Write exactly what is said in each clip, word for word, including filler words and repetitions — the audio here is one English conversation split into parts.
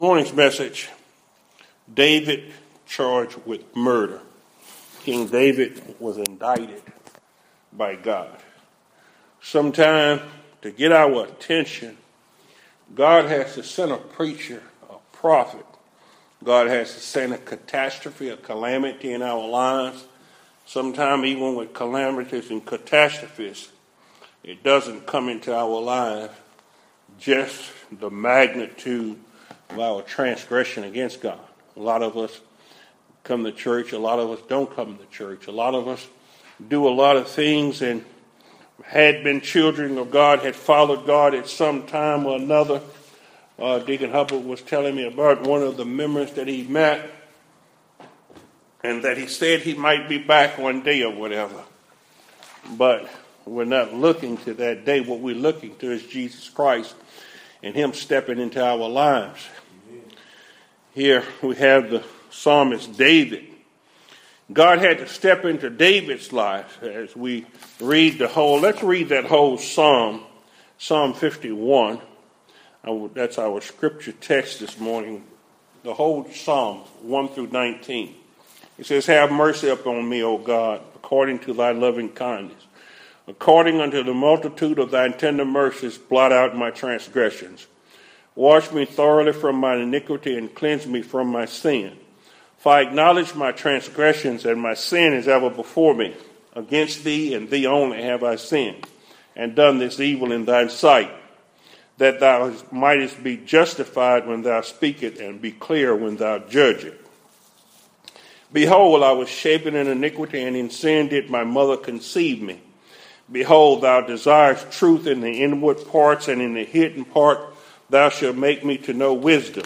Morning's message, David charged with murder. King David was indicted by God. Sometime to get our attention, God has to send a preacher, a prophet. God has to send a catastrophe, a calamity in our lives. Sometime even with calamities and catastrophes, it doesn't come into our lives just the magnitude of our transgression against God. A lot of us come to church. A lot of us don't come to church. A lot of us do a lot of things and had been children of God, had followed God at some time or another. Uh, Deacon Hubbard was telling me about one of the members that he met and that he said he might be back one day or whatever. But we're not looking to that day. What we're looking to is Jesus Christ and him stepping into our lives. Here we have the psalmist David. God had to step into David's life as we read the whole. Let's read that whole psalm, Psalm fifty-one. That's our scripture text this morning. The whole psalm, one through nineteen. It says, "Have mercy upon me, O God, according to thy loving kindness. According unto the multitude of thy tender mercies, blot out my transgressions. Wash me thoroughly from my iniquity and cleanse me from my sin. For I acknowledge my transgressions, and my sin is ever before me. Against thee and thee only have I sinned, and done this evil in thy sight, that thou mightest be justified when thou speakest, and be clear when thou judgest. Behold, I was shapen in iniquity, and in sin did my mother conceive me. Behold, thou desirest truth in the inward parts, and in the hidden part thou shalt make me to know wisdom.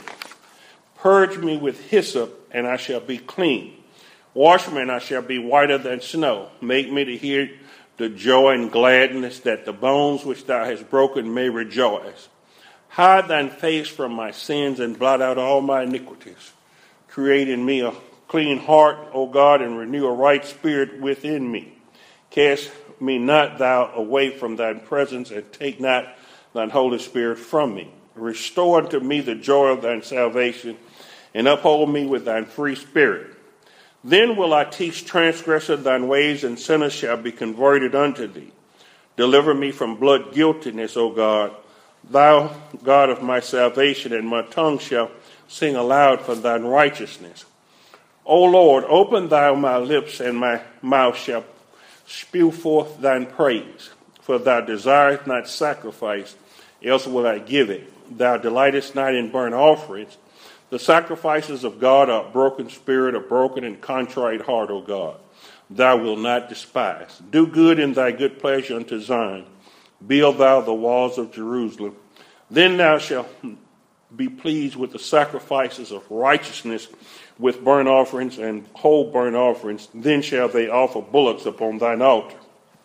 Purge me with hyssop, and I shall be clean. Wash me, and I shall be whiter than snow. Make me to hear the joy and gladness, that the bones which thou hast broken may rejoice. Hide thine face from my sins, and blot out all my iniquities. Create in me a clean heart, O God, and renew a right spirit within me. Cast me not thou away from thine presence, and take not thine Holy Spirit from me. Restore unto me the joy of thine salvation, and uphold me with thine free spirit. Then will I teach transgressors thine ways, and sinners shall be converted unto thee. Deliver me from blood guiltiness, O God, thou God of my salvation, and my tongue shall sing aloud for thine righteousness. O Lord, open thou my lips, and my mouth shall spew forth thine praise. For thou desirest not sacrifice, else will I give it. Thou delightest not in burnt offerings. The sacrifices of God are a broken spirit, a broken and contrite heart, O God. Thou wilt not despise. Do good in thy good pleasure unto Zion. Build thou the walls of Jerusalem. Then thou shalt be pleased with the sacrifices of righteousness, with burnt offerings and whole burnt offerings. Then shall they offer bullocks upon thine altar."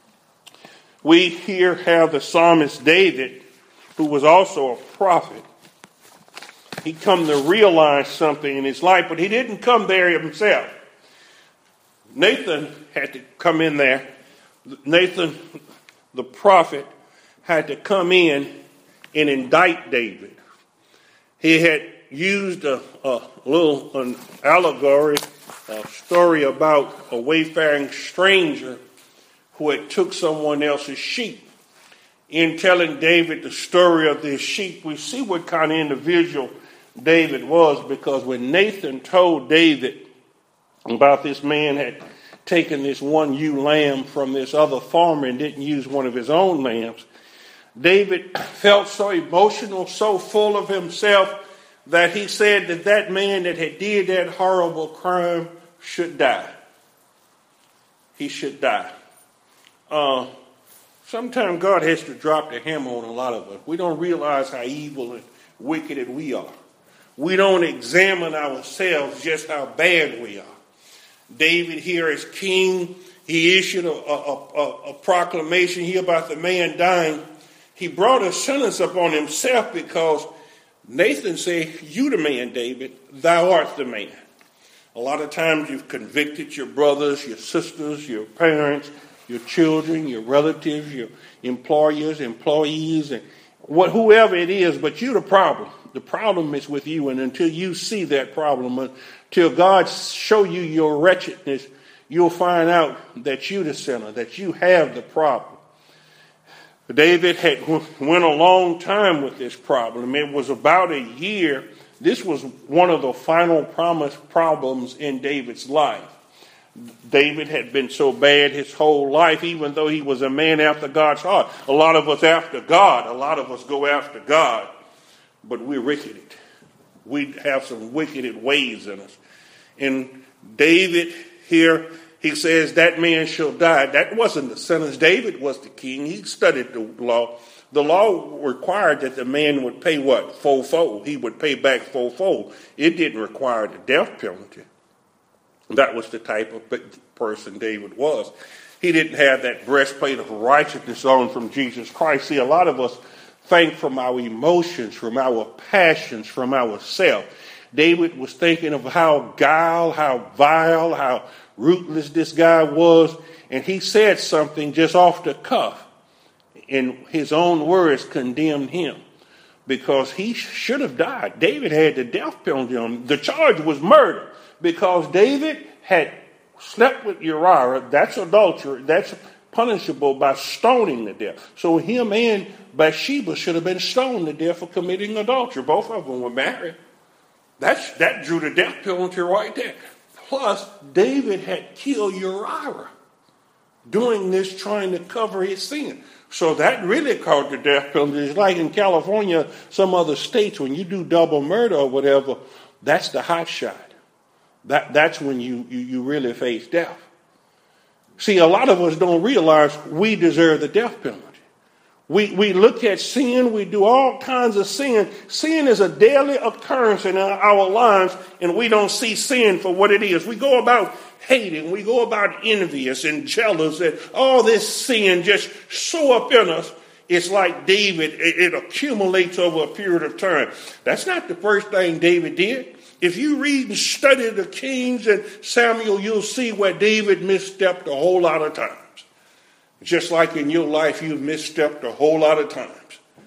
We here have the psalmist David, who was also a prophet. He come to realize something in his life, but he didn't come there himself. Nathan had to come in there. Nathan, the prophet, had to come in and indict David. He had used a, a little an allegory, a story about a wayfaring stranger who had took someone else's sheep. In telling David the story of this sheep, we see what kind of individual David was, because when Nathan told David about this man had taken this one ewe lamb from this other farmer and didn't use one of his own lambs, David felt so emotional, so full of himself, that he said that that man that had did that horrible crime should die. He should die. Uh, sometimes God has to drop the hammer on a lot of us. We don't realize how evil and wicked we are. We don't examine ourselves just how bad we are. David here as king, he issued a, a, a, a proclamation here about the man dying. He brought a sentence upon himself because Nathan said, "You the man, David, thou art the man." A lot of times you've convicted your brothers, your sisters, your parents, your children, your relatives, your employers, employees, and what, whoever it is, but you're the problem. the problem is with you. And until you see that problem, until God show you your wretchedness, you'll find out that you're the sinner, that you have the problem. David had went a long time with this problem. It was about a year. This was one of the final promise problems in David's life. David had been so bad his whole life, even though he was a man after God's heart. A lot of us after God, a lot of us go after God, but we're wicked. We have some wicked ways in us. And David here, he says that man shall die. That wasn't the sentence. David was the king. He studied the law. The law required that the man would pay what? Fourfold. He would pay back fourfold. It didn't require the death penalty. That was the type of person David was. He didn't have that breastplate of righteousness on from Jesus Christ. See, a lot of us think from our emotions, from our passions, from ourselves. David was thinking of how guile, how vile, how ruthless this guy was. And he said something just off the cuff. In his own words, condemned him. Because he should have died. David had the death penalty on him. The charge was murder. Because David had slept with Uriah, that's adultery, that's punishable by stoning to death. So him and Bathsheba should have been stoned to death for committing adultery. Both of them were married. That's, that drew the death penalty right there. Plus, David had killed Uriah doing this, trying to cover his sin. So that really caused the death penalty. It's like in California, some other states, when you do double murder or whatever, that's the hot shot. That, that's when you, you, you really face death. See, a lot of us don't realize we deserve the death penalty. We, we look at sin, we do all kinds of sin. Sin is a daily occurrence in our, our lives, and we don't see sin for what it is. We go about hating, we go about envious and jealous, and all this sin just so up in us. It's like David, it, it accumulates over a period of time. That's not the first thing David did. If you read and study the Kings and Samuel, you'll see where David misstepped a whole lot of times. Just like in your life, you've misstepped a whole lot of times.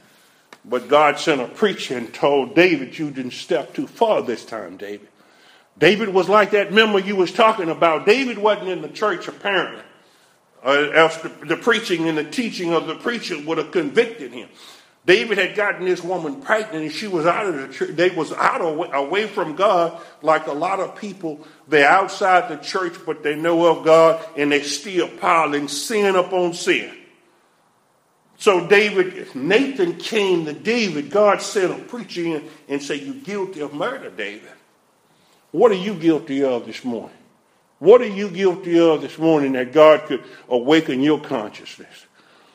But God sent a preacher and told David, you didn't step too far this time, David. David was like that member you was talking about. David wasn't in the church, apparently. Uh, else the, the preaching and the teaching of the preacher would have convicted him. David had gotten this woman pregnant, and she was out of the church. They was out away, away from God, like a lot of people. They're outside the church, but they know of God, and they still piling sin upon sin. So David, Nathan came to David. God sent a preacher in and said, "You're guilty of murder, David." What are you guilty of this morning? What are you guilty of this morning that God could awaken your consciousness?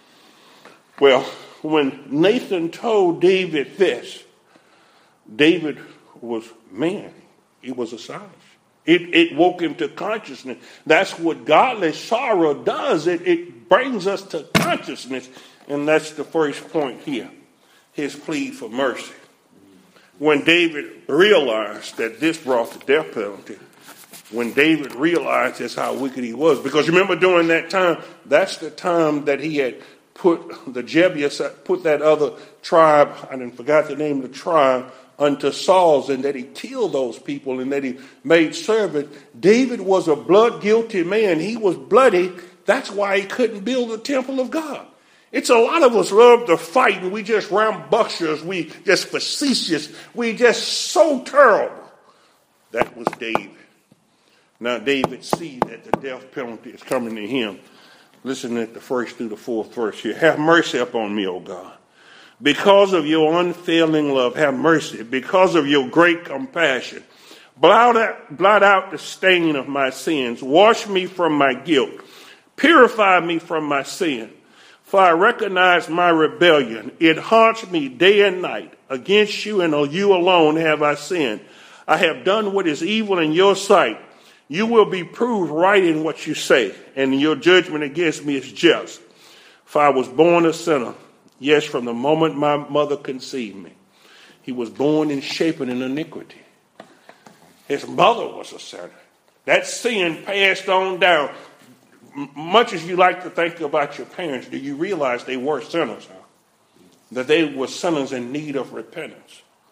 Well, when Nathan told David this, David was, man, it was a sign. It, it woke him to consciousness. That's what godly sorrow does. It, it brings us to consciousness. And that's the first point here, his plea for mercy. When David realized that this brought the death penalty, when David realized that's how wicked he was, because remember during that time, that's the time that he had put the Jebusites, put that other tribe, I didn't forgot the name of the tribe, unto Saul's, and that he killed those people and that he made servants. David was a blood guilty man. He was bloody. That's why he couldn't build the temple of God. It's a lot of us love to fight, and we just rambunctious, we just facetious, we just so terrible. That was David. Now David sees that the death penalty is coming to him. Listen at the first through the fourth verse here. Have mercy upon me, O God. Because of your unfailing love, have mercy. Because of your great compassion, blot out, blot out the stain of my sins. Wash me from my guilt. Purify me from my sin. For I recognize my rebellion. It haunts me day and night. Against you and you alone have I sinned. I have done what is evil in your sight. You will be proved right in what you say, and your judgment against me is just. For I was born a sinner. Yes, from the moment my mother conceived me. He was born and shapen in iniquity. His mother was a sinner. That sin passed on down. M- much as you like to think about your parents, do you realize they were sinners? Huh? That they were sinners in need of repentance.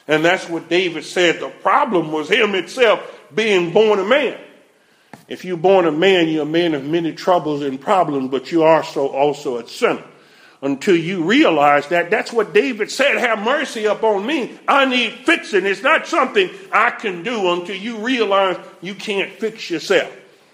And that's what David said. The problem was him himself being born a man. If you're born a man, you're a man of many troubles and problems, but you are so also a sinner. Until you realize that, that's what David said, have mercy upon me. I need fixing. It's not something I can do until you realize you can't fix yourself.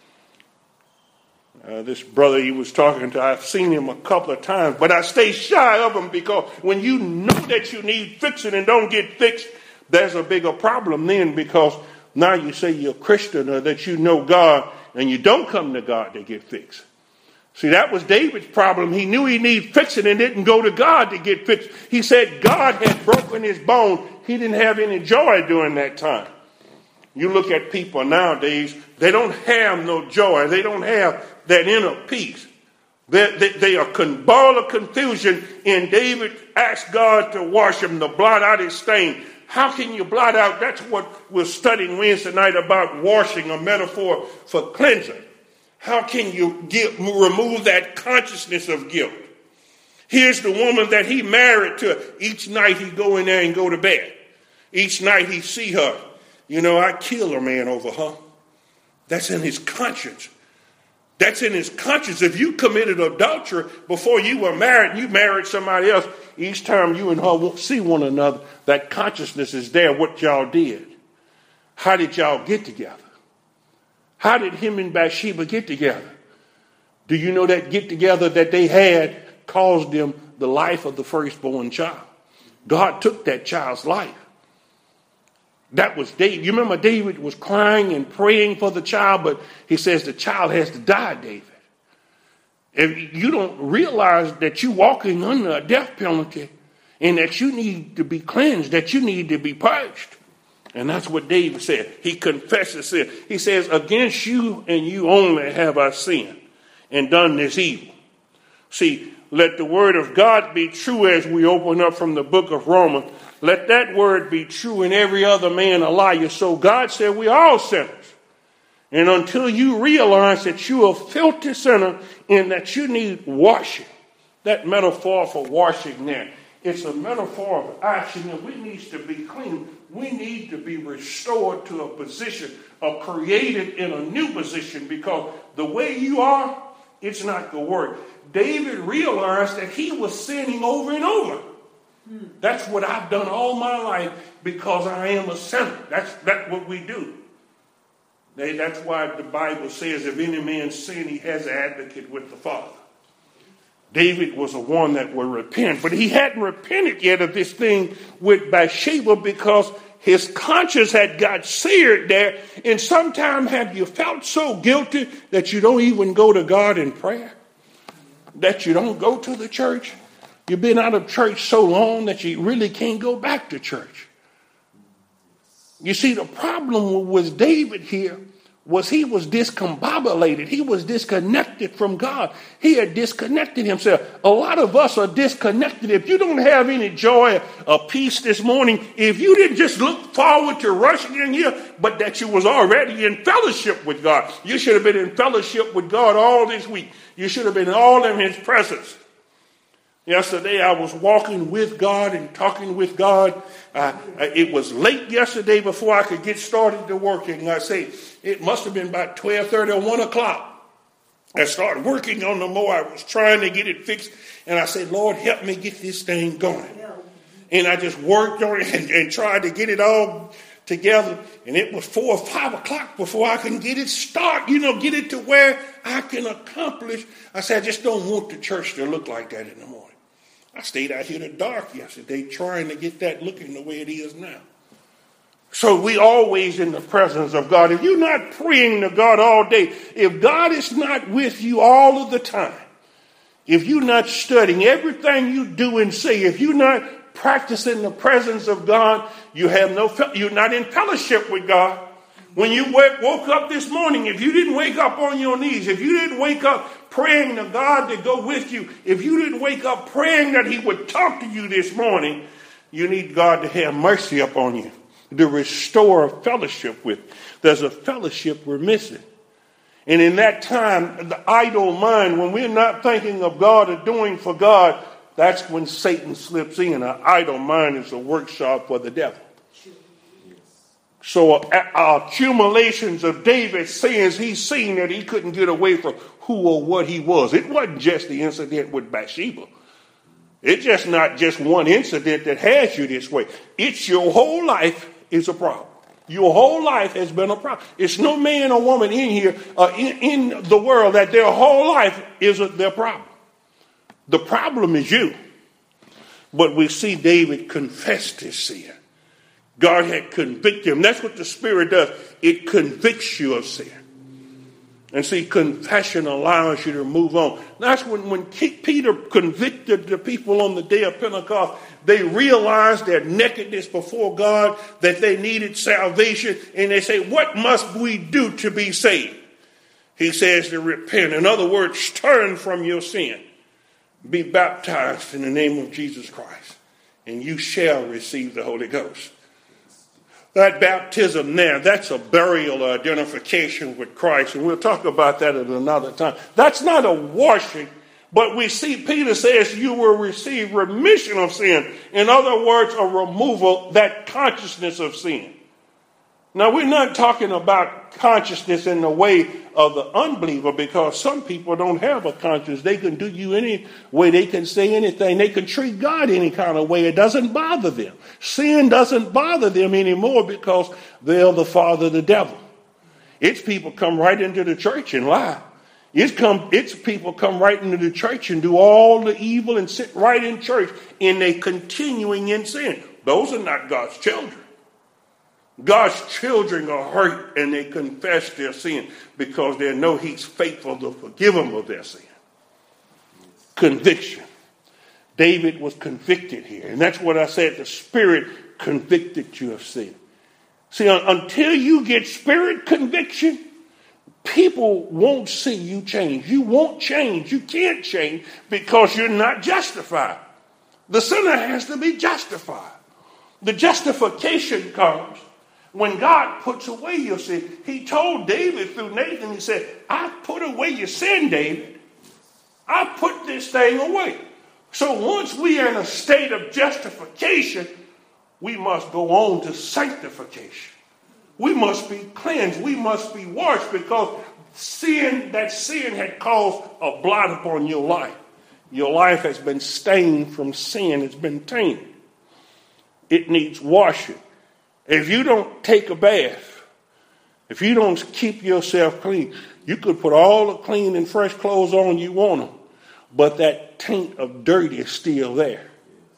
Uh, this brother he was talking to, I've seen him a couple of times, but I stay shy of him because when you know that you need fixing and don't get fixed, there's a bigger problem then, because now you say you're a Christian or that you know God and you don't come to God to get fixed. See, that was David's problem. He knew he needed fixing and didn't go to God to get fixed. He said God had broken his bone. He didn't have any joy during that time. You look at people nowadays, they don't have no joy. They don't have that inner peace. They, they, they are con- ball of confusion, and David asked God to wash him, to blot out his stain. How can you blot out? That's what we're studying Wednesday night about washing, a metaphor for cleansing. How can you get, remove that consciousness of guilt? Here's the woman that he married to. Each night he go in there and go to bed. Each night he see her. You know, I kill a man over her. That's in his conscience. That's in his conscience. If you committed adultery before you were married, and you married somebody else, each time you and her see one another, that consciousness is there, what y'all did. How did y'all get together? How did him and Bathsheba get together? Do you know that get together that they had caused them the life of the firstborn child? God took that child's life. That was David. You remember David was crying and praying for the child, but he says the child has to die, David. If you don't realize that you're walking under a death penalty and that you need to be cleansed, that you need to be purged. And that's what David said. He confesses sin. He says, against you and you only have I sinned and done this evil. See, let the word of God be true as we open up from the book of Romans. Let that word be true and every other man a liar. So God said we're all sinners. And until you realize that you're a filthy sinner and that you need washing, that metaphor for washing there, it's a metaphor of action that we need to be clean. We need to be restored to a position or created in a new position, because the way you are, it's not going to work. David realized that he was sinning over and over. That's what I've done all my life because I am a sinner. That's, that's what we do. They, that's why the Bible says if any man sin, he has an advocate with the Father. David was the one that would repent, but he hadn't repented yet of this thing with Bathsheba because his conscience had got seared there. And sometimes have you felt so guilty that you don't even go to God in prayer? That you don't go to the church? You've been out of church so long that you really can't go back to church. You see, the problem with David here was he was discombobulated. He was disconnected from God. He had disconnected himself. A lot of us are disconnected. If you don't have any joy or peace this morning, if you didn't just look forward to rushing in here, but that you was already in fellowship with God. You should have been in fellowship with God all this week. You should have been all in his presence. Yesterday, I was walking with God and talking with God. Uh, it was late yesterday before I could get started to working. And I say, it must have been about twelve thirty or one o'clock. I started working on the mower. I was trying to get it fixed. And I said, Lord, help me get this thing going. And I just worked on it and, and tried to get it all together. And it was four or five o'clock before I can get it started, you know, get it to where I can accomplish. I said, I just don't want the church to look like that in the morning. I stayed out here in the dark yesterday trying to get that looking the way it is now. So we always in the presence of God. If you're not praying to God all day, if God is not with you all of the time, if you're not studying everything you do and say, if you're not practicing the presence of God, you have no, you're not in fellowship with God. When you woke up this morning, if you didn't wake up on your knees, if you didn't wake up praying to God to go with you, if you didn't wake up praying that he would talk to you this morning, you need God to have mercy upon you, to restore a fellowship with. There's a fellowship we're missing. And in that time, the idle mind, when we're not thinking of God or doing for God, that's when Satan slips in. An idle mind is a workshop for the devil. So uh, accumulations of David's sins, he's seen that he couldn't get away from who or what he was. It wasn't just the incident with Bathsheba. It's just not just one incident that has you this way. It's your whole life is a problem. Your whole life has been a problem. It's no man or woman in here, uh, in, in the world, that their whole life is a, their problem. The problem is you. But we see David confessed his sin. God had convicted him. That's what the Spirit does. It convicts you of sin. And see, confession allows you to move on. That's when, when Peter convicted the people on the day of Pentecost, they realized their nakedness before God, that they needed salvation. And they say, what must we do to be saved? He says to repent. In other words, turn from your sin. Be baptized in the name of Jesus Christ, and you shall receive the Holy Ghost. That baptism there, that's a burial or identification with Christ. And we'll talk about that at another time. That's not a washing, but we see Peter says you will receive remission of sin. In other words, a removal, that consciousness of sin. Now, we're not talking about consciousness in the way of the unbeliever, because some people don't have a conscience. They can do you any way. They can say anything. They can treat God any kind of way. It doesn't bother them. Sin doesn't bother them anymore because they're the father of the devil. Its people come right into the church and lie. It's, come, its people come right into the church and do all the evil and sit right in church, and they continuing in sin. Those are not God's children. God's children are hurt and they confess their sin because they know he's faithful to forgive them of their sin. Conviction. David was convicted here. And that's what I said. The Spirit convicted you of sin. See, until you get Spirit conviction, people won't see you change. You won't change. You can't change because you're not justified. The sinner has to be justified. The justification comes when God puts away your sin. He told David through Nathan, he said, I put away your sin, David. I put this thing away. So once we are in a state of justification, we must go on to sanctification. We must be cleansed. We must be washed because sin, that sin had caused a blot upon your life. Your life has been stained from sin. It's been tainted. It needs washing. If you don't take a bath, if you don't keep yourself clean, you could put all the clean and fresh clothes on you want them, but that taint of dirt is still there.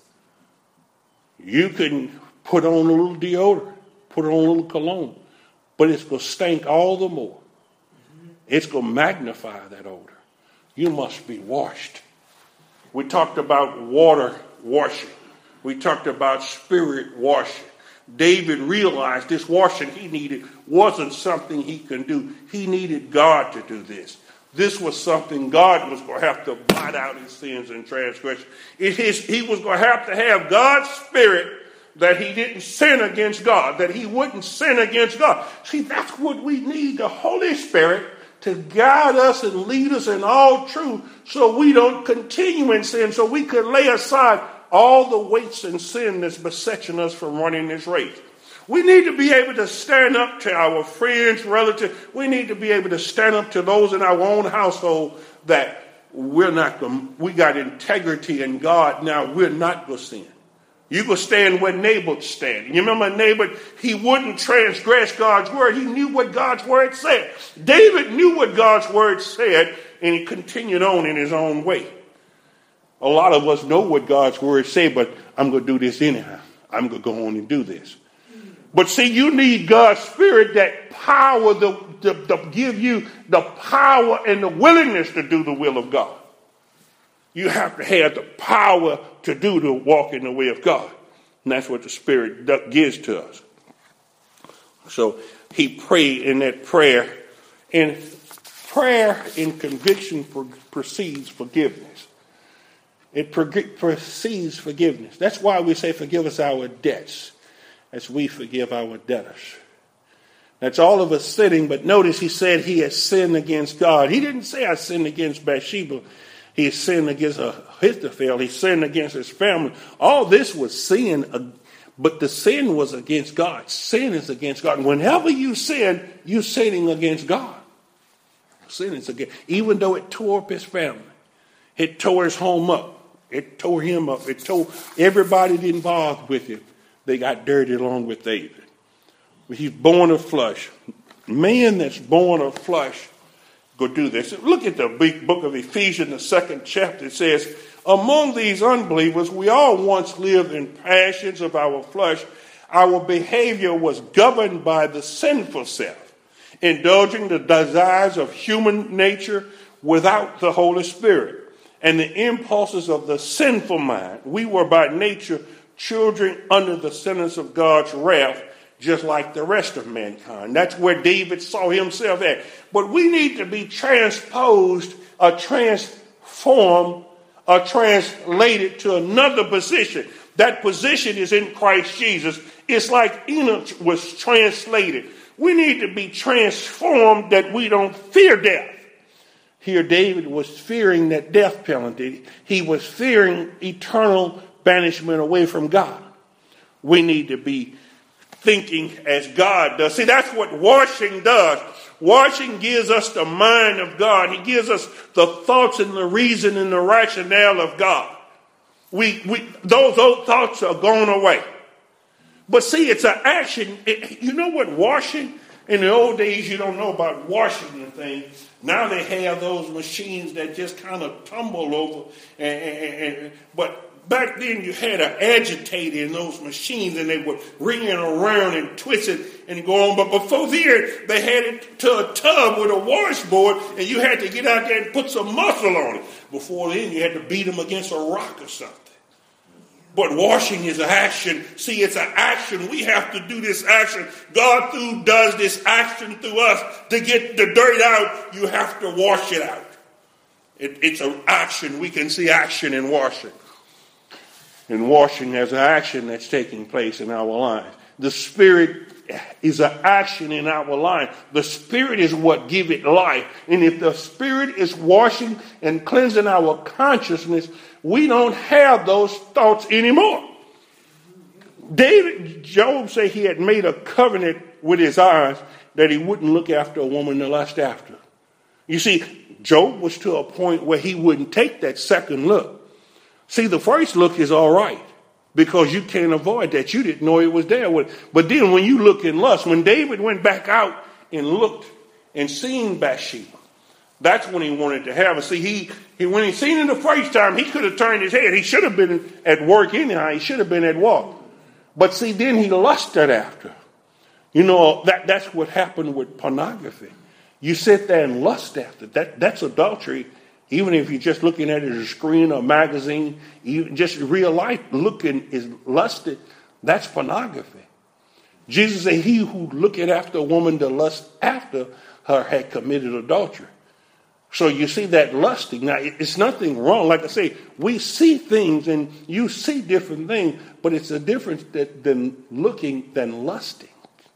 You can put on a little deodorant, put on a little cologne, but it's going to stink all the more. It's going to magnify that odor. You must be washed. We talked about water washing. We talked about spirit washing. David realized this washing he needed wasn't something he can do. He needed God to do this. This was something God was going to have to blot out his sins and transgressions. It is, he was going to have to have God's Spirit, that he didn't sin against God, that he wouldn't sin against God. See, that's what we need, the Holy Spirit, to guide us and lead us in all truth so we don't continue in sin, so we can lay aside all the weights and sin that's besetting us from running this race. We need to be able to stand up to our friends, relatives. We need to be able to stand up to those in our own household that we're not going, we got integrity in God. Now we're not going to sin. You can stand where Naboth stand. You remember Naboth? He wouldn't transgress God's word. He knew what God's word said. David knew what God's word said, and he continued on in his own way. A lot of us know what God's word say, but I'm going to do this anyhow. I'm going to go on and do this. But see, you need God's Spirit, that power to, to, to give you the power and the willingness to do the will of God. You have to have the power to do to walk in the way of God. And that's what the Spirit gives to us. So he prayed in that prayer. And prayer in conviction precedes forgiveness. It precedes forgiveness. That's why we say forgive us our debts as we forgive our debtors. That's all of us sinning, but notice he said he has sinned against God. He didn't say I sinned against Bathsheba. He sinned against Ahithophel. He sinned against his family. All this was sin But the sin was against God. Sin is against God. Whenever you sin, you're sinning against God. Sin is against, even though it tore up his family. It tore his home up. It tore him up. It tore everybody involved with him. They got dirty along with David. He's born of flesh. Man that's born of flesh go do this. Look at the big book of Ephesians, the second chapter. It says, among these unbelievers, we all once lived in passions of our flesh. Our behavior was governed by the sinful self, indulging the desires of human nature without the Holy Spirit and the impulses of the sinful mind. We were by nature children under the sentence of God's wrath, just like the rest of mankind. That's where David saw himself at. But we need to be transposed, or transformed, or translated to another position. That position is in Christ Jesus. It's like Enoch was translated. We need to be transformed that we don't fear death. Here David was fearing that death penalty. He was fearing eternal banishment away from God. We need to be thinking as God does. See, that's what washing does. Washing gives us the mind of God. He gives us the thoughts and the reason and the rationale of God. We, we those, those thoughts are gone away. But see, it's an action. It, you know what washing? In the old days, you don't know about washing the thing. Now they have those machines that just kind of tumble over. And, and, and, but back then you had an agitator in those machines, and they would ring it around and twist it and go on. But before then, they had it to a tub with a washboard, and you had to get out there and put some muscle on it. Before then, you had to beat them against a rock or something. But washing is an action. See, it's an action. We have to do this action. God through does this action through us. To get the dirt out, you have to wash it out. It, it's an action. We can see action in washing. And washing has an action that's taking place in our lives. The Spirit is an action in our life. The Spirit is what gives it life. And if the Spirit is washing and cleansing our consciousness, we don't have those thoughts anymore. David, Job said he had made a covenant with his eyes that he wouldn't look after a woman to lust after. You see, Job was to a point where he wouldn't take that second look. See, the first look is all right because you can't avoid that. You didn't know it was there. But then when you look in lust, when David went back out and looked and seen Bathsheba, that's when he wanted to have her. See, he, he when he seen it the first time, he could have turned his head. He should have been at work anyhow. He should have been at work. But see, then he lusted after. You know, that, that's what happened with pornography. You sit there and lust after. That, that's adultery. Even if you're just looking at it as a screen or magazine, even just real life looking is lusted. That's pornography. Jesus said, he who looketh after a woman to lust after her had committed adultery. So you see that lusting. Now, it's nothing wrong. Like I say, we see things and you see different things, but it's a difference that, than looking than lusting.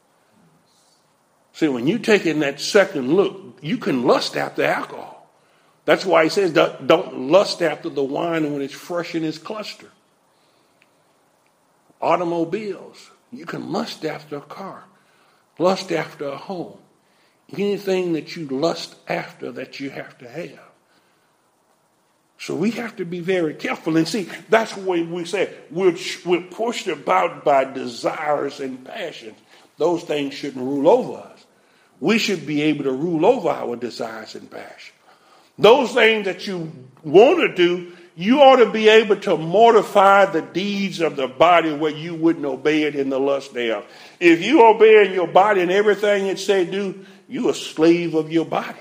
See, when you take in that second look, you can lust after alcohol. That's why he says don't lust after the wine when it's fresh in its cluster. Automobiles, you can lust after a car, lust after a home. Anything that you lust after that you have to have. So we have to be very careful. And see, that's what we say. We're, we're pushed about by desires and passions. Those things shouldn't rule over us. We should be able to rule over our desires and passions. Those things that you want to do, you ought to be able to mortify the deeds of the body where you wouldn't obey it in the lust thereof. If you obey in your body and everything it say do, you're a slave of your body.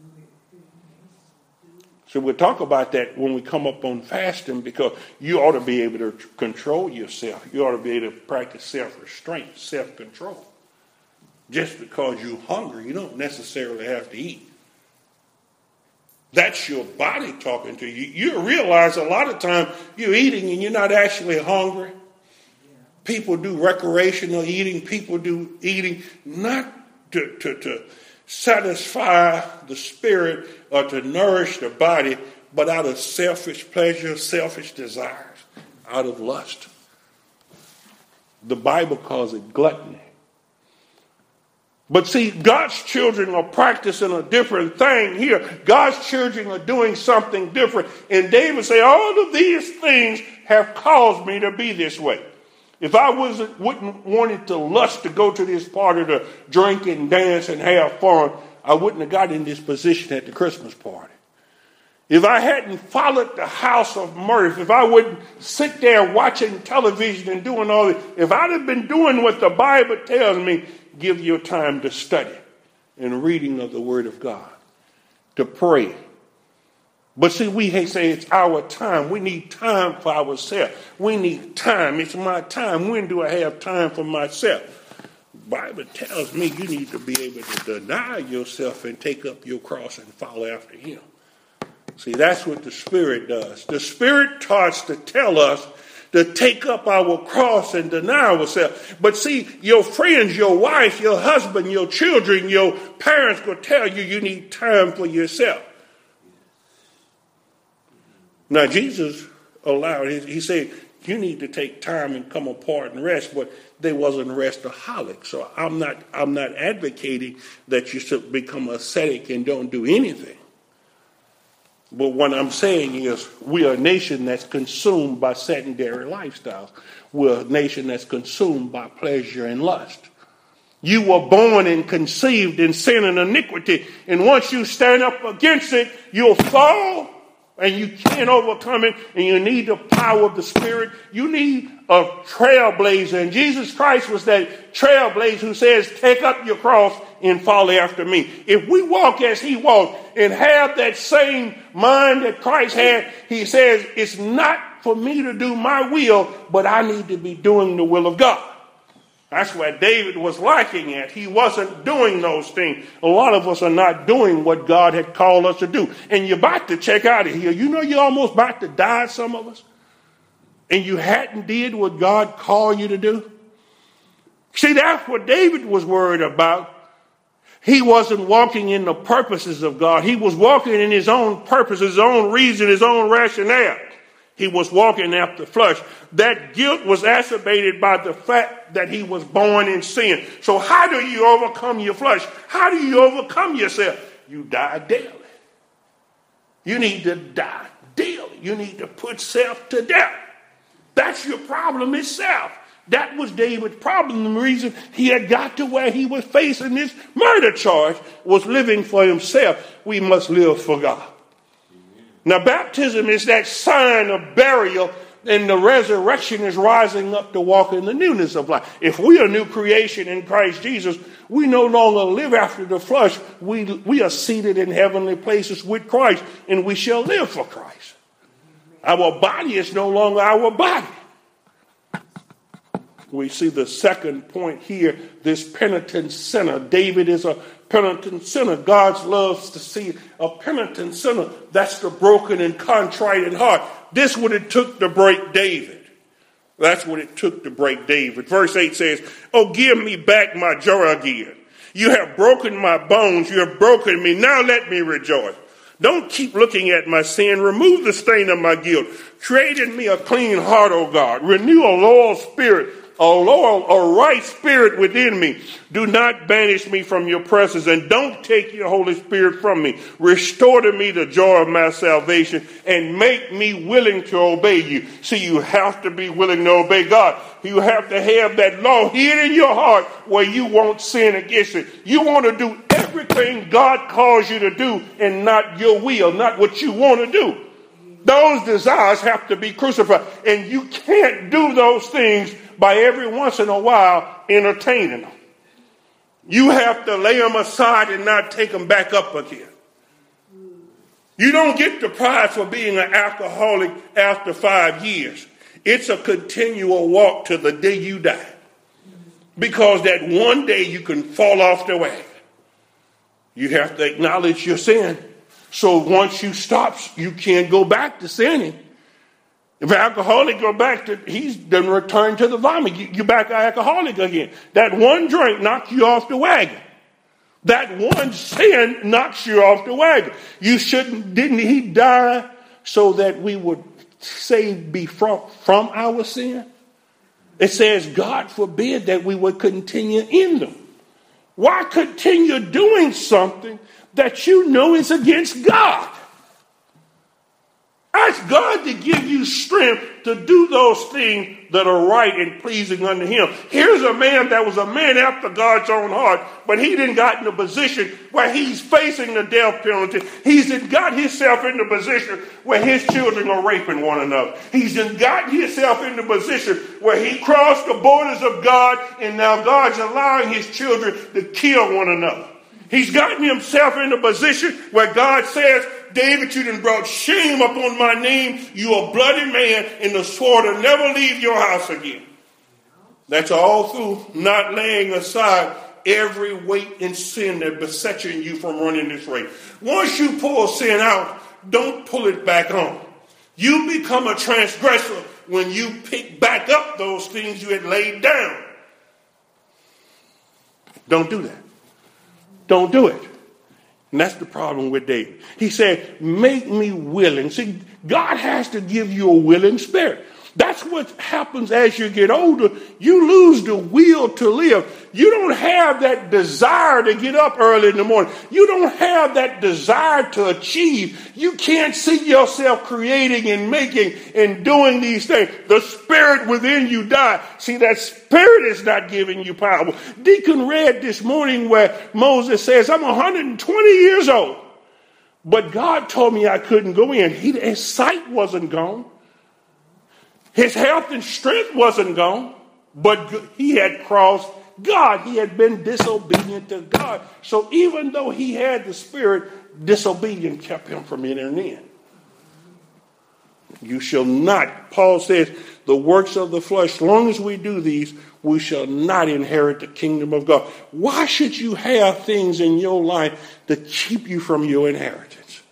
So we'll talk about that when we come up on fasting, because you ought to be able to control yourself. You ought to be able to practice self-restraint, self-control. Just because you're hungry, you don't necessarily have to eat. That's your body talking to you. You realize a lot of time you're eating and you're not actually hungry. People do recreational eating. People do eating not to, to, to satisfy the spirit or to nourish the body, but out of selfish pleasure, selfish desires, out of lust. The Bible calls it gluttony. But see, God's children are practicing a different thing here. God's children are doing something different. And David said, all of these things have caused me to be this way. If I wasn't, wouldn't wanted to lust to go to this party to drink and dance and have fun, I wouldn't have got in this position at the Christmas party. If I hadn't followed the house of mirth, if I wouldn't sit there watching television and doing all this, if I'd have been doing what the Bible tells me, give your time to study and reading of the Word of God, to pray. But see, we say it's our time. We need time for ourselves. We need time. It's my time. When do I have time for myself? The Bible tells me you need to be able to deny yourself and take up your cross and follow after Him. See, that's what the Spirit does. The Spirit starts to tell us to take up our cross and deny ourselves. But see, your friends, your wife, your husband, your children, your parents will tell you you need time for yourself. Now, Jesus allowed, he said, you need to take time and come apart and rest, but they wasn't restaholic. So I'm not, I'm not advocating that you should become ascetic and don't do anything. But what I'm saying is we are a nation that's consumed by sedentary lifestyles. We're a nation that's consumed by pleasure and lust. You were born and conceived in sin and iniquity. And once you stand up against it, you'll fall and you can't overcome it. And you need the power of the Spirit. You need a trailblazer. And Jesus Christ was that trailblazer who says, take up your cross and follow after me. If we walk as He walked and have that same mind that Christ had, He says, it's not for me to do my will, but I need to be doing the will of God. That's where David was lacking at. He wasn't doing those things. A lot of us are not doing what God had called us to do. And you're about to check out of here. You know you're almost about to die, some of us. And you hadn't did what God called you to do. See, that's what David was worried about. He wasn't walking in the purposes of God. He was walking in his own purpose, his own reason, his own rationale. He was walking after flesh. That guilt was exacerbated by the fact that he was born in sin. So how do you overcome your flesh? How do you overcome yourself? You die daily. You need to die daily. You need to put self to death. That's your problem itself. That was David's problem. The reason he had got to where he was facing this murder charge was living for himself. We must live for God. Now, baptism is that sign of burial, and the resurrection is rising up to walk in the newness of life. If we are new creation in Christ Jesus, we no longer live after the flesh. We, we are seated in heavenly places with Christ, and we shall live for Christ. Our body is no longer our body. We see the second point here, this penitent sinner. David is a penitent sinner. God loves to see a penitent sinner. That's the broken and contrite in heart. This is what it took to break David. That's what it took to break David. Verse eight says, oh, give me back my joy again. You have broken my bones. You have broken me. Now let me rejoice. Don't keep looking at my sin. Remove the stain of my guilt. Create in me a clean heart, O God. Renew a loyal spirit. A loyal, a right spirit within me. Do not banish me from your presence, and don't take your Holy Spirit from me. Restore to me the joy of my salvation and make me willing to obey you. See, you have to be willing to obey God. You have to have that law hid in your heart where you won't sin against it. You want to do everything God calls you to do and not your will, not what you want to do. Those desires have to be crucified, and you can't do those things by every once in a while entertaining them. You have to lay them aside and not take them back up again. You don't get the prize for being an alcoholic after five years. It's a continual walk to the day you die. Because that one day you can fall off the wagon. You have to acknowledge your sin. So once you stop, you can't go back to sinning. If an alcoholic go back to, he's then returned to the vomit. You, you're back an alcoholic again. That one drink knocks you off the wagon. That one sin knocks you off the wagon. You shouldn't, didn't he die so that we would save be from, from our sin? It says, God forbid that we would continue in them. Why continue doing something that you know is against God? Ask God to give you strength to do those things that are right and pleasing unto him. Here's a man that was a man after God's own heart, but he didn't got in a position where he's facing the death penalty. He's got himself in the position where his children are raping one another. He's got himself in the position where he crossed the borders of God, and now God's allowing his children to kill one another. He's gotten himself in a position where God says, David, you done brought shame upon my name. You a bloody man, and the sword will never leave your house again. That's all through not laying aside every weight and sin that besetting you from running this race. Once you pull sin out, don't pull it back on. You become a transgressor when you pick back up those things you had laid down. Don't do that. Don't do it. And that's the problem with David. He said, make me willing. See, God has to give you a willing spirit. That's what happens as you get older. You lose the will to live. You don't have that desire to get up early in the morning. You don't have that desire to achieve. You can't see yourself creating and making and doing these things. The spirit within you died. See, that spirit is not giving you power. Deacon read this morning where Moses says, I'm one hundred twenty years old, but God told me I couldn't go in. He, his sight wasn't gone. His health and strength wasn't gone, but he had crossed God. He had been disobedient to God. So even though he had the spirit, disobedience kept him from entering in. You shall not, Paul says, the works of the flesh, as long as we do these, we shall not inherit the kingdom of God. Why should you have things in your life to keep you from your inheritance?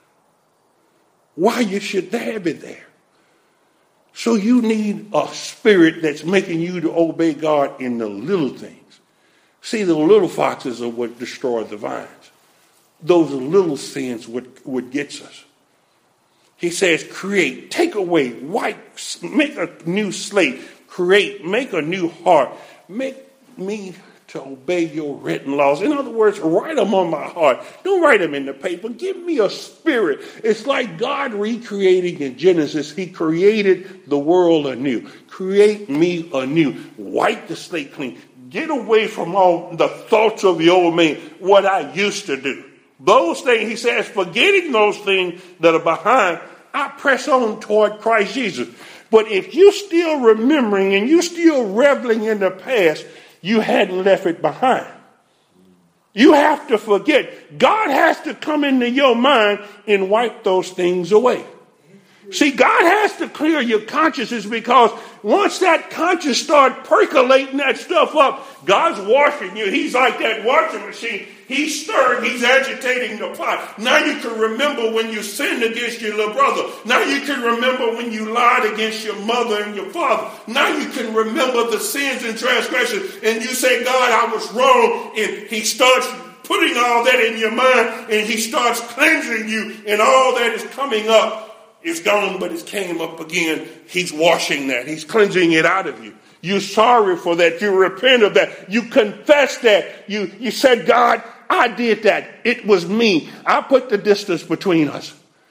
Why you should have it there? So you need a spirit that's making you to obey God in the little things. See, the little foxes are what destroy the vines. Those little sins what, what gets us. He says, create, take away, wipe, make a new slate, create, make a new heart, make me to obey your written laws. In other words, write them on my heart. Don't write them in the paper. Give me a spirit. It's like God recreating in Genesis. He created the world anew. Create me anew. Wipe the slate clean. Get away from all the thoughts of the old man, what I used to do. Those things, he says, forgetting those things that are behind, I press on toward Christ Jesus. But if you're still remembering and you're still reveling in the past, you hadn't left it behind. You have to forget. God has to come into your mind and wipe those things away. See, God has to clear your consciousness, because once that conscience starts percolating that stuff up, God's washing you. He's like that washing machine. He's stirring. He's agitating the pot. Now you can remember when you sinned against your little brother. Now you can remember when you lied against your mother and your father. Now you can remember the sins and transgressions. And you say, God, I was wrong. And he starts putting all that in your mind, and he starts cleansing you, and all that is coming up. It's gone, but it came up again. He's washing that. He's cleansing it out of you. You're sorry for that. You repent of that. You confess that. You, you said, God, I did that. It was me. I put the distance between us.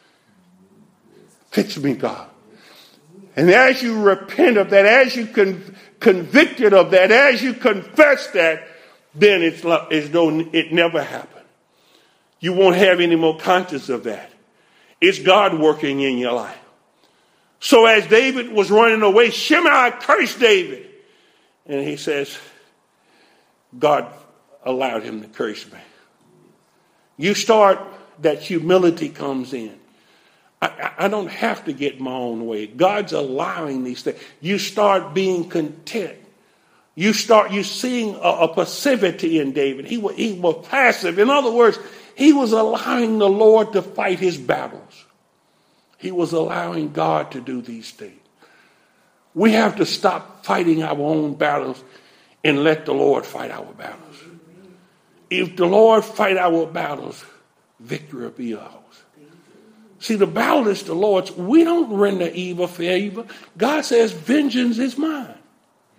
Fix me, God. And as you repent of that, as you con- convicted of that, as you confess that, then it's like, as though it never happened. You won't have any more conscience of that. It's God working in your life. So as David was running away, Shimei cursed David. And he says, God allowed him to curse me. You start, that humility comes in. I, I don't have to get my own way. God's allowing these things. You start being content. You start, you seeing a, a passivity in David. He was, he was passive. In other words, he was allowing the Lord to fight his battles. He was allowing God to do these things. We have to stop fighting our own battles and let the Lord fight our battles. If the Lord fight our battles, victory will be ours. See, the battle is the Lord's. We don't render evil for evil. God says, vengeance is mine.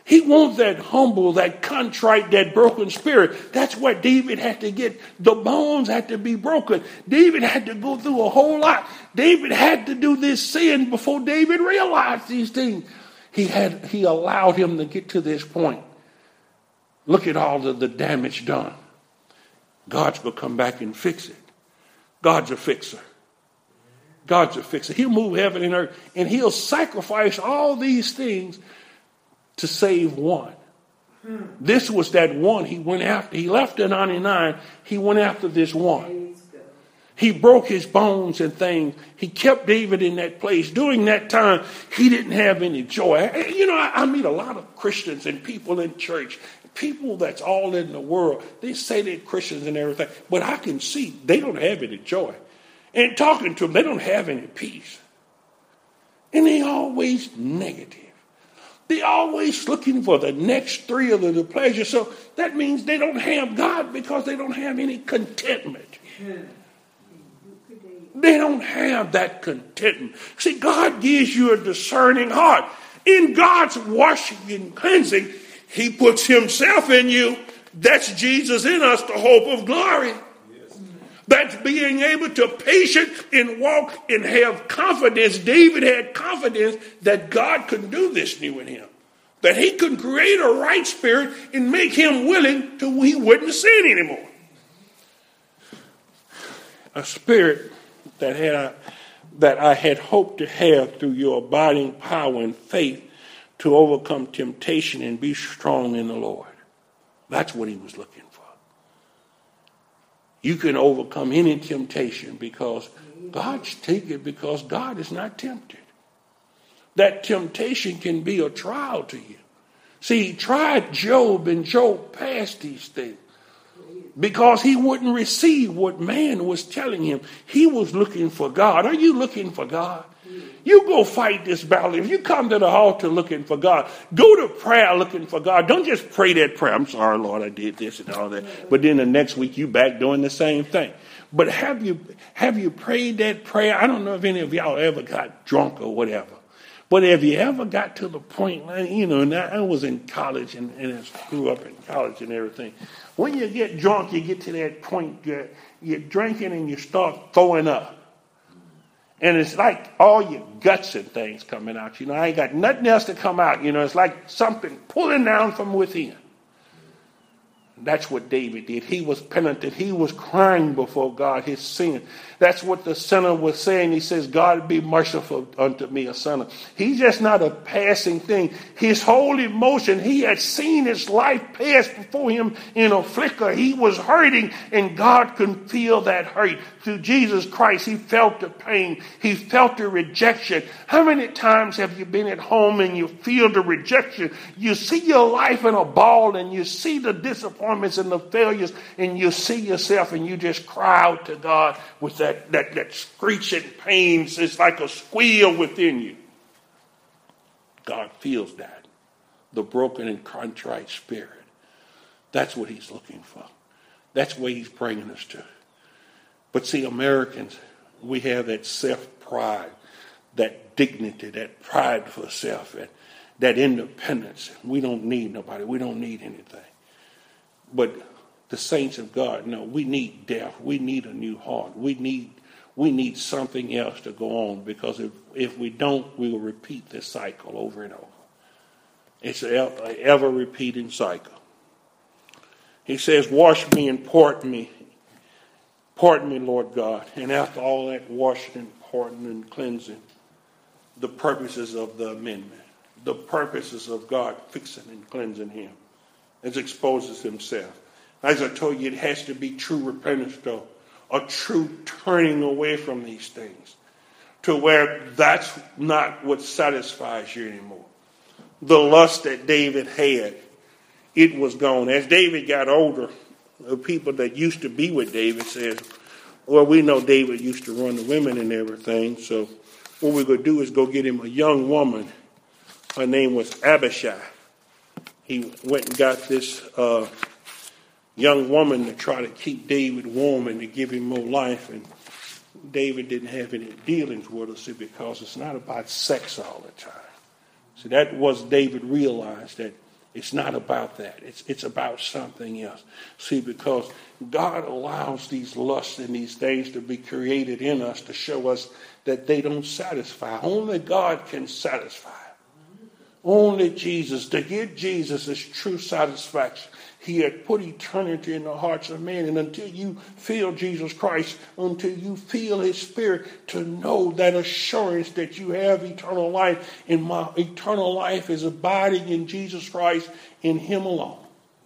He wants that humble, that contrite, that broken spirit. That's what David had to get. The bones had to be broken. David had to go through a whole lot. David had to do this sin before David realized these things. He had, he allowed him to get to this point. Look at all of the damage done. God's going to come back and fix it. God's a fixer. God's a fixer. He'll move heaven and earth, and he'll sacrifice all these things to save one. Hmm. This was that one he went after. He left the ninety-nine. He went after this one. He broke his bones and things. He kept David in that place. During that time, he didn't have any joy. You know, I, I meet a lot of Christians and people in church, people that's all in the world. They say they're Christians and everything, but I can see they don't have any joy. And talking to them, they don't have any peace. And they always negative. They always looking for the next thrill of the pleasure. So that means they don't have God because they don't have any contentment. They don't have that contentment. See, God gives you a discerning heart. In God's washing and cleansing, he puts himself in you. That's Jesus in us, the hope of glory. Yes. That's being able to patient and walk and have confidence. David had confidence that God could do this new in him. That he could create a right spirit and make him willing to he wouldn't sin anymore. A spirit that had a, that I had hoped to have through your abiding power and faith to overcome temptation and be strong in the Lord. That's what he was looking for. You can overcome any temptation because God's taken because God is not tempted. That temptation can be a trial to you. See, he tried Job, and Job passed these things because he wouldn't receive what man was telling him. He was looking for God. Are you looking for God? You go fight this battle. If you come to the altar looking for God, go to prayer looking for God. Don't just pray that prayer. I'm sorry, Lord, I did this and all that. But then the next week you back doing the same thing. But have you have you prayed that prayer? I don't know if any of y'all ever got drunk or whatever. But have you ever got to the point, you know, and I was in college and, and I grew up in college and everything. When you get drunk, you get to that point, you're, you're drinking and you start throwing up. And it's like all your guts and things coming out. You know, I ain't got nothing else to come out. You know, it's like something pulling down from within. That's what David did. He was penitent. He was crying before God, his sin. That's what the sinner was saying. He says, God, be merciful unto me, a sinner. He's just not a passing thing. His whole emotion, he had seen his life pass before him in a flicker. He was hurting, and God could feel that hurt. Through Jesus Christ, he felt the pain. He felt the rejection. How many times have you been at home and you feel the rejection? You see your life in a ball, and you see the disappointments and the failures, and you see yourself, and you just cry out to God with that That, that, that screeching pain. It's like a squeal within you. God feels that. The broken and contrite spirit. That's what he's looking for. That's where he's bringing us to. But see, Americans, we have that self-pride, that dignity, that pride for self, and that independence. We don't need nobody. We don't need anything. But the saints of God, no, we need death. We need a new heart. We need we need something else to go on, because if, if we don't, we will repeat this cycle over and over. It's an ever-repeating cycle. He says, wash me and pardon me. Pardon me, Lord God. And after all that washing and pardoning and cleansing, the purposes of the amendment, the purposes of God fixing and cleansing him, as exposes himself. As I told you, it has to be true repentance, though. A true turning away from these things. To where that's not what satisfies you anymore. The lust that David had, it was gone. As David got older, the people that used to be with David said, well, we know David used to run the women and everything. So what we're going to do is go get him a young woman. Her name was Abishai. He went and got this uh, young woman to try to keep David warm and to give him more life. And David didn't have any dealings with her, because it's not about sex all the time. So that was David realized that It's not about that. It's, it's about something else. See, because God allows these lusts and these things to be created in us to show us that they don't satisfy. Only God can satisfy. Only Jesus. To give Jesus is true satisfaction. He had put eternity in the hearts of men. And until you feel Jesus Christ, until you feel his spirit, to know that assurance that you have eternal life, and my eternal life is abiding in Jesus Christ, in him alone.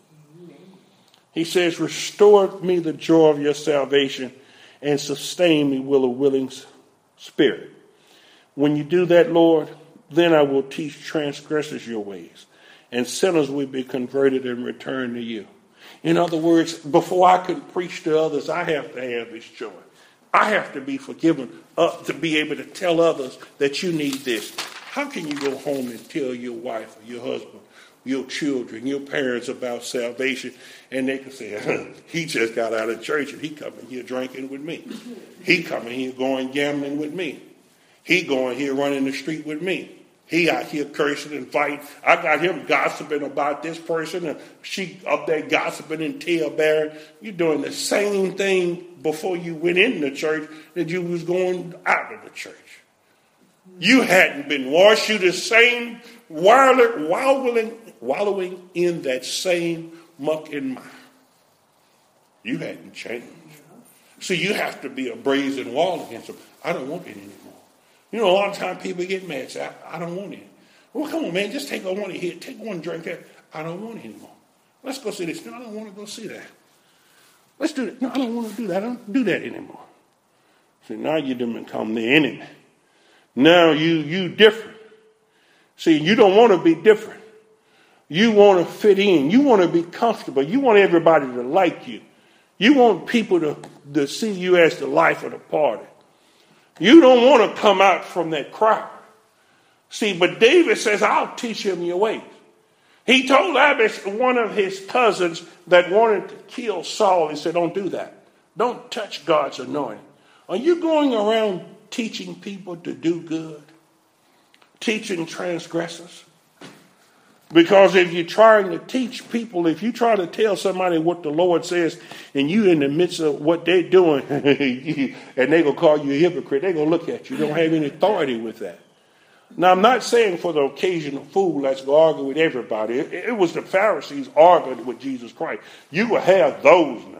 He says, restore me the joy of your salvation and sustain me with a willing spirit. When you do that, Lord, then I will teach transgressors your ways, and sinners will be converted and return to you. In other words, before I can preach to others, I have to have this joy. I have to be forgiven uh, to be able to tell others that you need this. How can you go home and tell your wife or your husband, your children, your parents about salvation, and they can say, he just got out of church and he coming here drinking with me. He coming here going gambling with me. He going here running the street with me. He out here cursing and fighting. I got him gossiping about this person, and she up there gossiping and tale-bearing. You're doing the same thing before you went in the church that you was going out of the church. You hadn't been washed. You the same wallowing, wallowing in that same muck and mire. You hadn't changed. See, you have to be a brazen wall against them. I don't want it anymore. You know, a lot of times people get mad and say, I, I don't want it. Well, come on, man, just take one here. Take one drink there. I don't want it anymore. Let's go see this. No, I don't want to go see that. Let's do that. No, I don't want to do that. I don't do that anymore. See, now you done become the enemy. Now you you different. See, you don't want to be different. You want to fit in. You want to be comfortable. You want everybody to like you. You want people to, to see you as the life of the party. You don't want to come out from that crowd. See, but David says, I'll teach him your ways. He told Abish, one of his cousins that wanted to kill Saul, he said, don't do that. Don't touch God's anointing. Are you going around teaching people to do good? Teaching transgressors? Because if you're trying to teach people, if you try to tell somebody what the Lord says, and you in the midst of what they're doing, and they're going to call you a hypocrite, they're going to look at you. You don't have any authority with that. Now, I'm not saying for the occasional fool that's going to argue with everybody. It, it was the Pharisees arguing with Jesus Christ. You will have those now.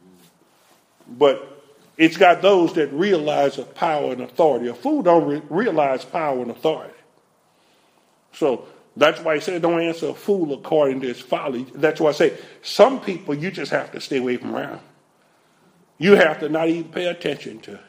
But it's got those that realize the power and authority. A fool don't re- realize power and authority. So that's why he said don't answer a fool according to his folly. That's why I say some people you just have to stay away from around. You have to not even pay attention to.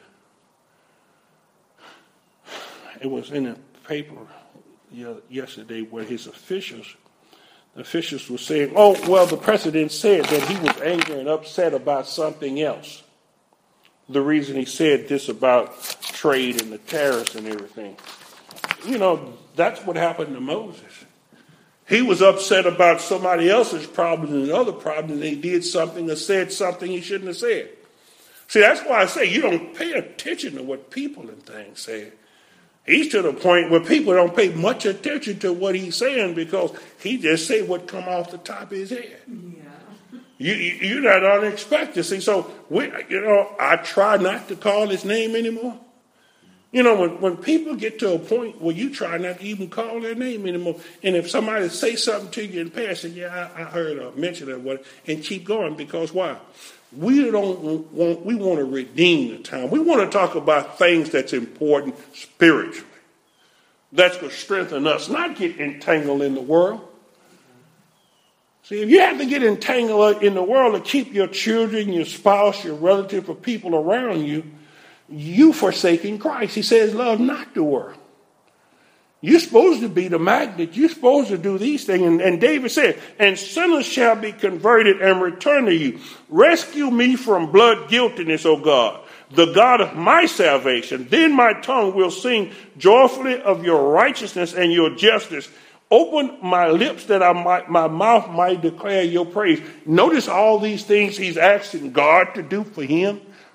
It was in the paper yesterday where his officials, the officials were saying, oh, well, the president said that he was angry and upset about something else. The reason he said this about trade and the tariffs and everything. You know, that's what happened to Moses. He was upset about somebody else's problems and other problems, and he did something or said something he shouldn't have said. See, that's why I say you don't pay attention to what people and things say. He's to the point where people don't pay much attention to what he's saying because he just say what come off the top of his head. Yeah. You, you, you're not unexpected. See, so, we, you know, I try not to call his name anymore. You know, when, when people get to a point where you try not to even call their name anymore, and if somebody say something to you in passing, yeah, I, I heard or mention it, what, and keep going, because why? We don't want, we want to redeem the time. We want to talk about things that's important spiritually. That's going to strengthen us, not get entangled in the world. See, if you have to get entangled in the world to keep your children, your spouse, your relative, or people around you, you forsaking Christ. He says, love not the world. You're supposed to be the magnet. You're supposed to do these things. And, and David said, and sinners shall be converted and return to you. Rescue me from blood guiltiness, O God, the God of my salvation. Then my tongue will sing joyfully of your righteousness and your justice. Open my lips that I might, my mouth might declare your praise. Notice all these things he's asking God to do for him.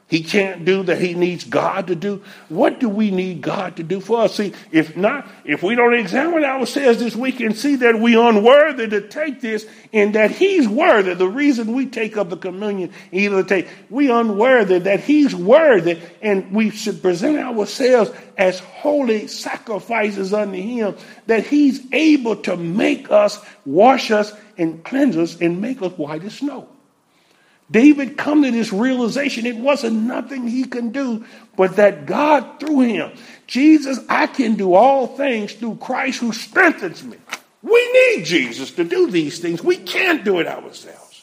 he can't do, that he needs God to do? What do we need God to do for us? See, if not, if we don't examine ourselves this week and see that we are unworthy to take this and that he's worthy, the reason we take up the communion, either take, we unworthy, that he's worthy, and we should present ourselves as holy sacrifices unto him, that he's able to make us, wash us, and cleanse us, and make us white as snow. David come to this realization. It wasn't nothing he can do, but that God through him. Jesus, I can do all things through Christ who strengthens me. We need Jesus to do these things. We can't do it ourselves.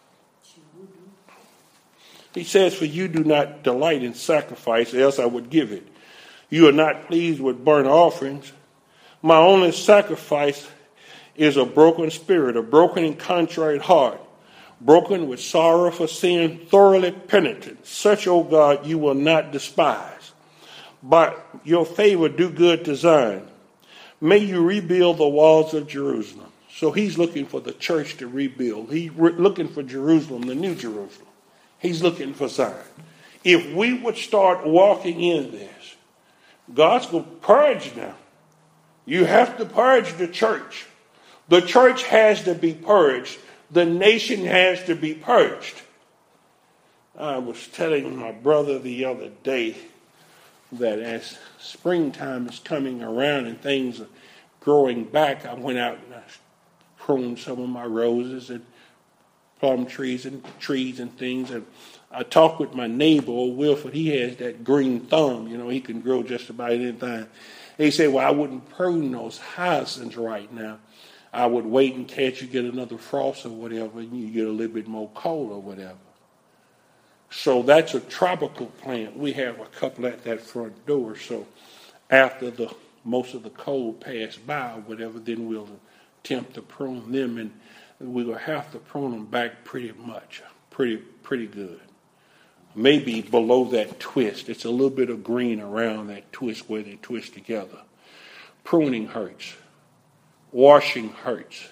He says, for you do not delight in sacrifice, else I would give it. You are not pleased with burnt offerings. My only sacrifice is a broken spirit, a broken and contrite heart, broken with sorrow for sin, thoroughly penitent. Such, O God, you will not despise. By your favor, do good to Zion. May you rebuild the walls of Jerusalem. So he's looking for the church to rebuild. He's re- looking for Jerusalem, the new Jerusalem. He's looking for Zion. If we would start walking in this, God's going to purge now. You have to purge the church. The church has to be purged. The nation has to be purged. I was telling my brother the other day that as springtime is coming around and things are growing back, I went out and I pruned some of my roses and plum trees and trees and things. And I talked with my neighbor, old Wilford. He has that green thumb. You know, he can grow just about anything. And he said, well, I wouldn't prune those hyacinths right now. I would wait in case you get another frost or whatever, and you get a little bit more cold or whatever. So that's a tropical plant. We have a couple at that front door. So after the most of the cold pass by or whatever, then we'll attempt to prune them, and we will have to prune them back pretty much, pretty pretty good. Maybe below that twist. It's a little bit of green around that twist where they twist together. Pruning hurts. Washing hurts.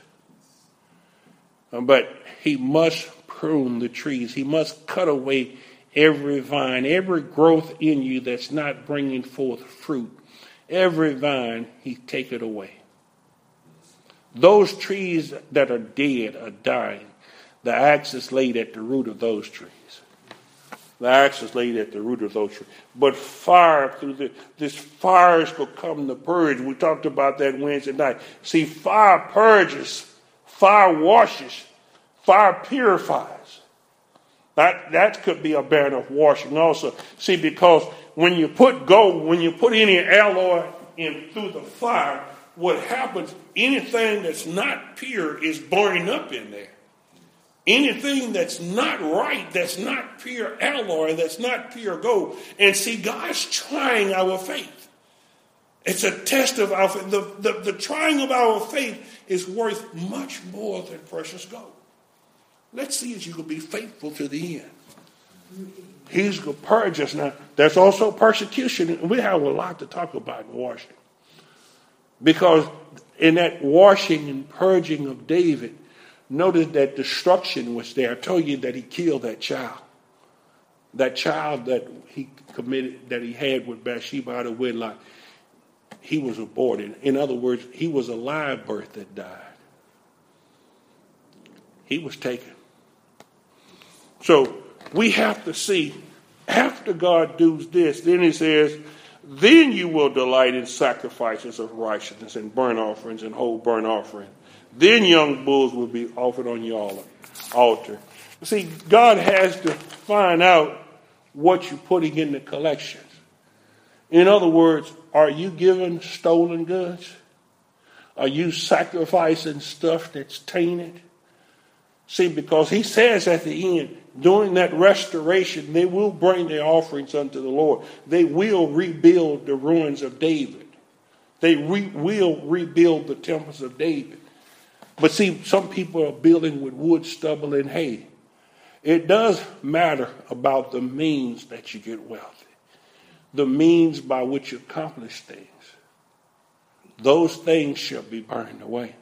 But he must prune the trees. He must cut away every vine, every growth in you that's not bringing forth fruit. Every vine, he take it away. Those trees that are dead are dying. The axe is laid at the root of those trees. The axe is laid at the root of those trees. But fire through the, this fire is going to come to purge. We talked about that Wednesday night. See, fire purges, fire washes, fire purifies. That, that could be a banner of washing also. See, because when you put gold, when you put any alloy in through the fire, what happens, anything that's not pure is burning up in there. Anything that's not right, that's not pure alloy, that's not pure gold. And see, God's trying our faith. It's a test of our faith. The, the, the trying of our faith is worth much more than precious gold. Let's see if you can be faithful to the end. He's going to purge us. Now, there's also persecution. We have a lot to talk about in washing. Because in that washing and purging of David, notice that destruction was there. I told you that he killed that child. That child that he committed, that he had with Bathsheba out of wedlock, he was aborted. In other words, he was a live birth that died. He was taken. So we have to see, after God does this, then he says, then you will delight in sacrifices of righteousness and burnt offerings and whole burnt offerings. Then young bulls will be offered on your altar. See, God has to find out what you're putting in the collections. In other words, are you giving stolen goods? Are you sacrificing stuff that's tainted? See, because he says at the end, during that restoration, they will bring their offerings unto the Lord. They will rebuild the ruins of David. They re- will rebuild the temples of David. But see, some people are building with wood, stubble, and hay. It does matter about the means that you get wealthy. The means by which you accomplish things. Those things shall be burned away.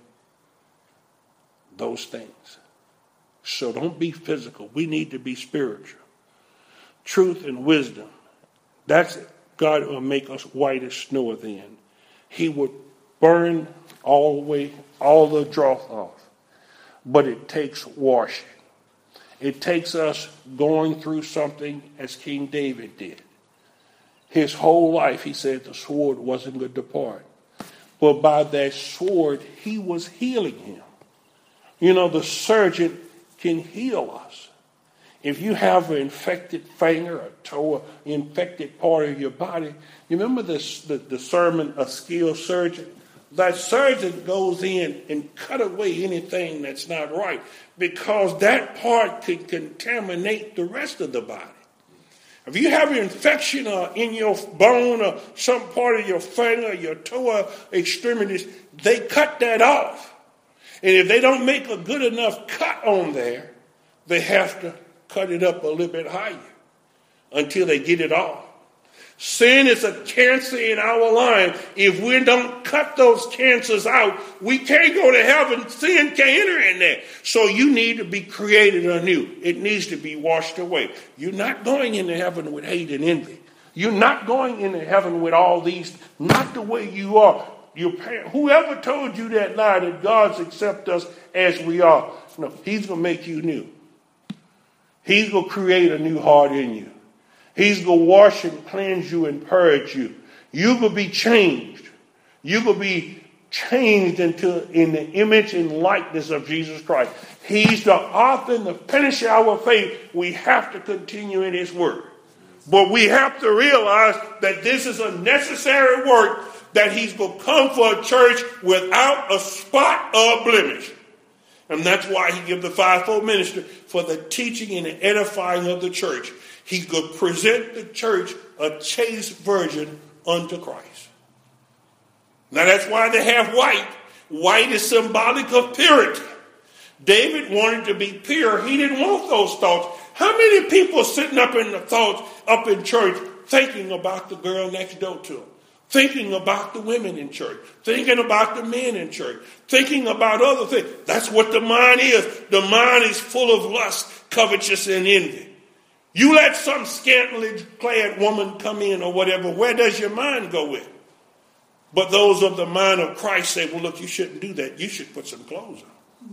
Those things. So don't be physical. We need to be spiritual. truth and wisdom. That's God will make us white as snow then. He would burn all the way, all the dross off. But it takes washing. It takes us going through something as King David did. His whole life, he said the sword wasn't going to depart. But by that sword, he was healing him. You know, the surgeon can heal us. If you have an infected finger, a toe, an infected part of your body, you remember this, the, the sermon, A Skilled Surgeon? That surgeon goes in and cut away anything that's not right because that part can contaminate the rest of the body. If you have an infection uh, in your bone or some part of your finger, your toe or extremities, they cut that off. And if they don't make a good enough cut on there, they have to cut it up a little bit higher until they get it off. Sin is a cancer in our line. If we don't cut those cancers out, we can't go to heaven. Sin can't enter in there. So you need to be created anew. It needs to be washed away. You're not going into heaven with hate and envy. You're not going into heaven with all these, not the way you are. Your parent, whoever told you that lie that God's accept us as we are, no, he's going to make you new. He's going to create a new heart in you. He's going to wash and cleanse you and purge you. You're going to be changed. You're going to be changed into in the image and likeness of Jesus Christ. He's the author and the finisher of our faith. We have to continue in his word. But we have to realize that this is a necessary work, that he's going to come for a church without a spot or blemish. And that's why he gives the fivefold ministry for the teaching and the edifying of the church. He could present the church a chaste virgin unto Christ. Now that's why they have white. White is symbolic of purity. David wanted to be pure. He didn't want those thoughts. How many people sitting up in the thoughts, up in church, thinking about the girl next door to them? Thinking about the women in church. Thinking about the men in church. Thinking about other things. That's what the mind is. The mind is full of lust, covetousness, and envy. You let some scantily clad woman come in or whatever, where does your mind go with? But those of the mind of Christ say, well, look, you shouldn't do that. You should put some clothes on.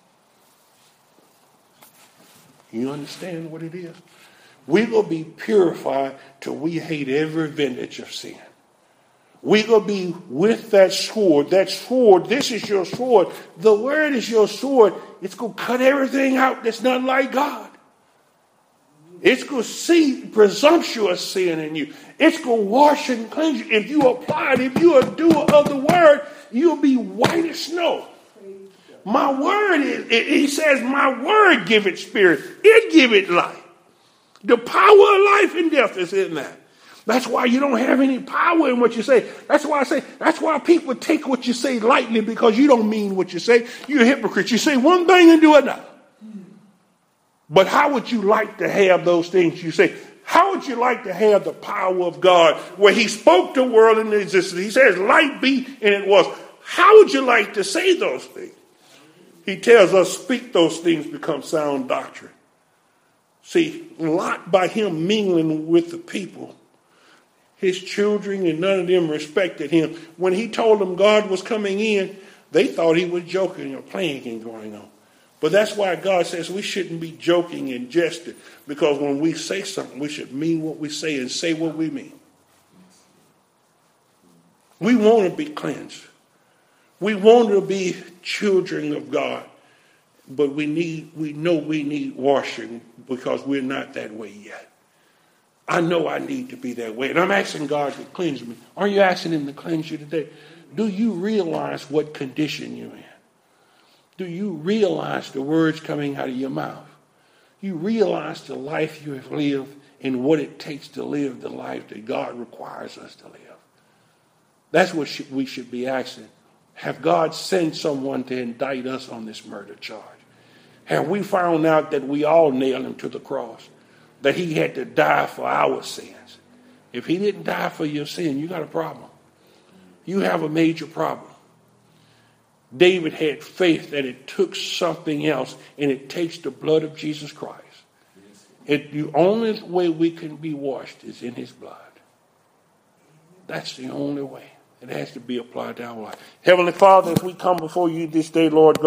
You understand what it is? We're going to be purified till we hate every vestige of sin. We're going to be with that sword. That sword, this is your sword. The word is your sword. It's going to cut everything out that's not like God. It's going to see presumptuous sin in you. It's going to wash and cleanse you. If you apply it, if you're a doer of the word, you'll be white as snow. My word is, he says, my word give it spirit. It give it life. The power of life and death is in that. That's why you don't have any power in what you say. That's why I say, that's why people take what you say lightly, because you don't mean what you say. You're a hypocrite. You say one thing and do another. But how would you like to have those things you say? How would you like to have the power of God where he spoke the world into existence? He says, light be, and it was. How would you like to say those things? He tells us, speak those things, become sound doctrine. See, Lot, by him mingling with the people, his children and none of them respected him. When he told them God was coming in, they thought he was joking or playing and going on. But that's why God says we shouldn't be joking and jesting, because when we say something, we should mean what we say and say what we mean. We want to be cleansed. We want to be children of God, but we need, we know we need washing because we're not that way yet. I know I need to be that way, and I'm asking God to cleanse me. Are you asking him to cleanse you today? Do you realize what condition you're in? Do you realize the words coming out of your mouth? You realize the life you have lived and what it takes to live the life that God requires us to live. That's what we should be asking. Have God sent someone to indict us on this murder charge? Have we found out that we all nailed him to the cross? That he had to die for our sins? If he didn't die for your sin, you got a problem. You have a major problem. David had faith that it took something else, and it takes the blood of Jesus Christ. It, the only way we can be washed is in his blood. That's the only way. It has to be applied to our life. Heavenly Father, as we come before you this day, Lord God,